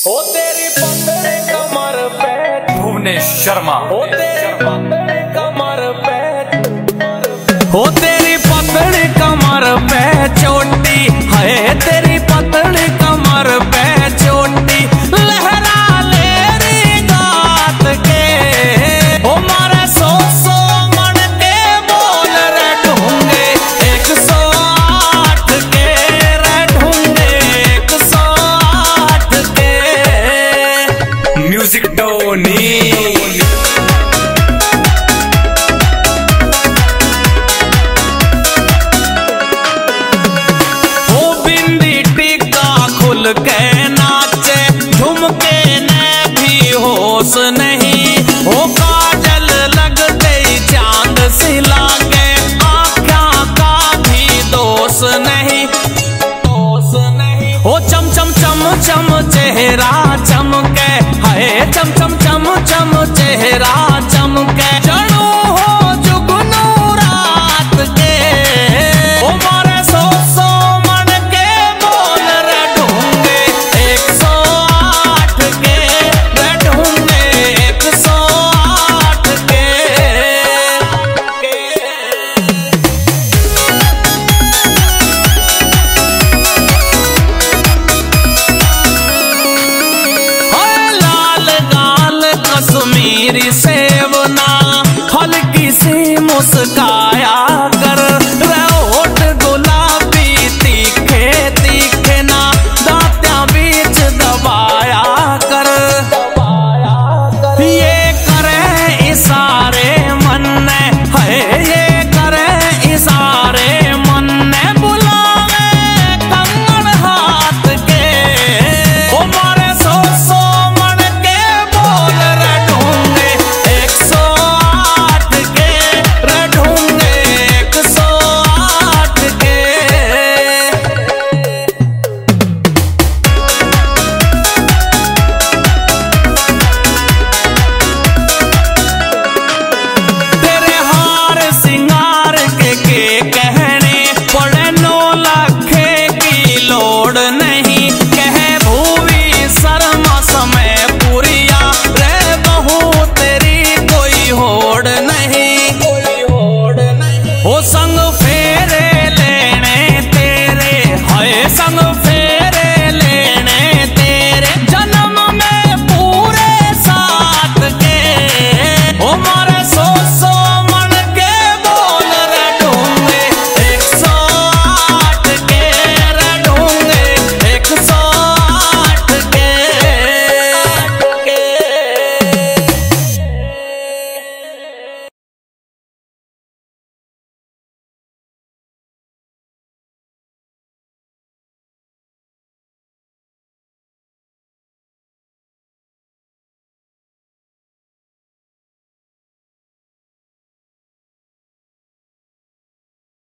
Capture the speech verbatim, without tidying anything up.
हो तेरी पतली कमर पे भुवनेश शर्मा, हो तेरी पतली कमर पे, हो तेरी पतली कमर पे चोटी है, तेरी पतली कमर पे चोटी लहरा ले री गात के। ओ मारे सौ सौ मन के बोल रे ढूंगे एक सौ आठ के, रे ढूंगे एक सौ आठ के। म्यूजिक डोनी के नाचे झुमके ने भी होश नहीं, हो काजल लगते चांद सी लागे, आँखा का भी दोष नहीं, दोष नहीं। हो चम चम चम चम चेहरा चमके, हाय चम चम चम चम चेहरा चमके, चढ़ू हो जुगनू रात के। ओ मारे सौ सौ मन के बोल रे ढूंगे एक सौ आठ के, रे ढूंगे एक सौ आठ के। लाल गाल कश्मीरी सेवना, हल्की सी मुस्कान